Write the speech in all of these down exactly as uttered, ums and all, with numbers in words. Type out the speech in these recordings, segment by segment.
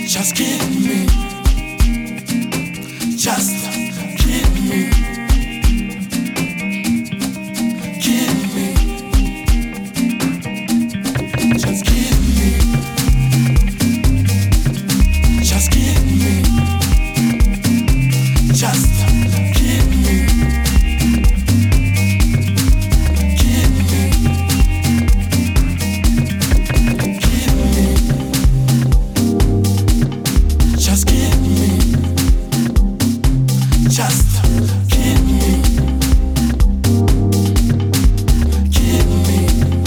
Just give me, just give me, give me, just give me, just give me, just give me, give me, give me, just give me, just give me, give me.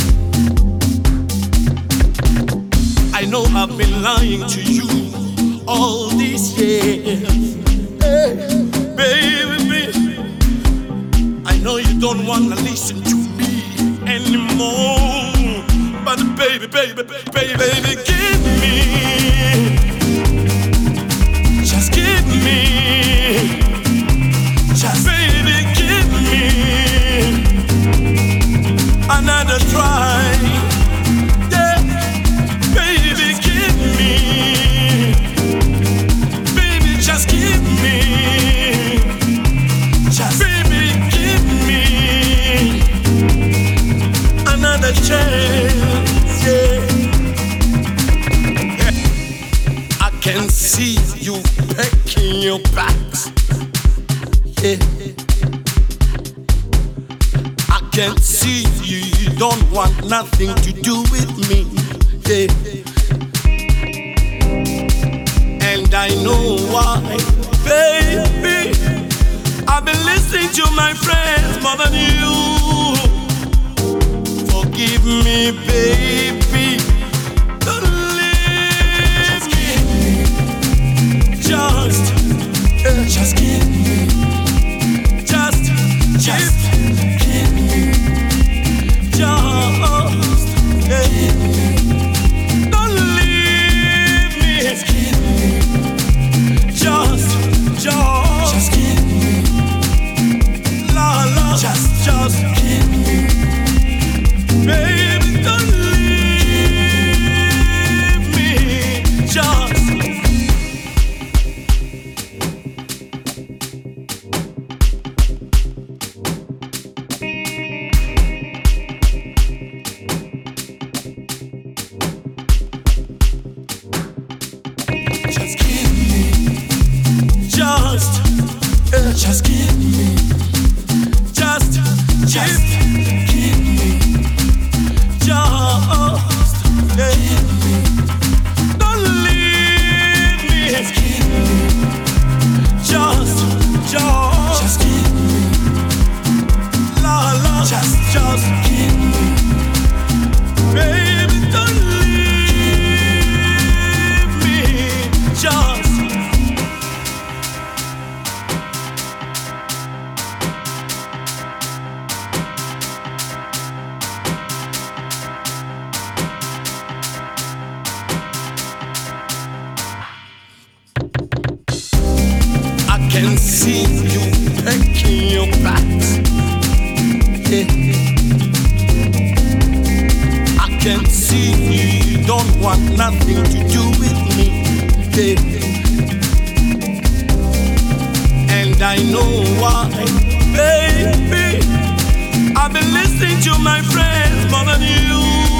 I know I've been lying to you all these years, hey, baby. I know you don't wanna listen to me anymore, but baby, baby, baby, baby, give me, just give me, just baby, give me another try. Yeah, baby, give me, baby, just give me, just baby, give me another chance. Yeah, yeah. I can see you packing your bags. Yeah, I can see you, you don't want nothing to do with me. Yeah, and I know why, baby. I've been listening to my friends more than you. Forgive me, baby. Don't leave me. Just, uh, just give me. Just, just give me. Just, yeah. Give me. Don't leave me. Just give me. Just, just, just give me. La la. Just, just give me. Baby, don't leave me. Just. Just give me, just, uh, just give me, just, just give me, just, yeah. Give me, don't leave me. Just give me, just, just, just give me, la la, just, just give me, baby, don't leave me, just. I can see you packing your bags. Yeah, I can see you don't want nothing to do with me. Yeah, and I know why, baby. I've been listening to my friends more than you.